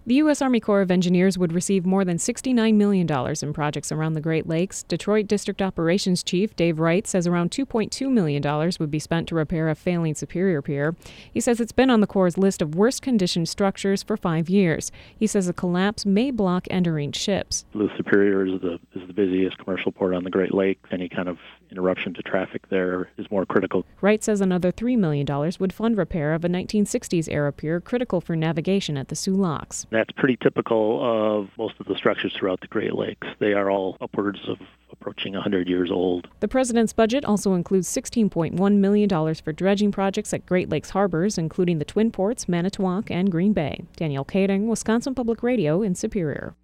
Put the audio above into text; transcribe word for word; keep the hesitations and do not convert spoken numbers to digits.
The U S. Army Corps of Engineers would receive more than sixty-nine million dollars in projects around the Great Lakes. Detroit District Operations Chief Dave Wright says around two point two million dollars would be spent to repair a failing Superior Pier. He says it's been on the Corps' list of worst-condition structures for five years. He says a collapse may block entering ships. The Superior is the, is the busiest commercial port on the Great Lakes. Any kind of interruption to traffic there is more critical. Wright says another three million dollars would fund repair of a nineteen sixties-era pier critical for navigation at the Soo Locks. That's pretty typical of most of the structures throughout the Great Lakes. They are all upwards of approaching one hundred years old. The president's budget also includes sixteen point one million dollars for dredging projects at Great Lakes harbors, including the Twin Ports, Manitowoc, and Green Bay. Danielle Kading, Wisconsin Public Radio in Superior.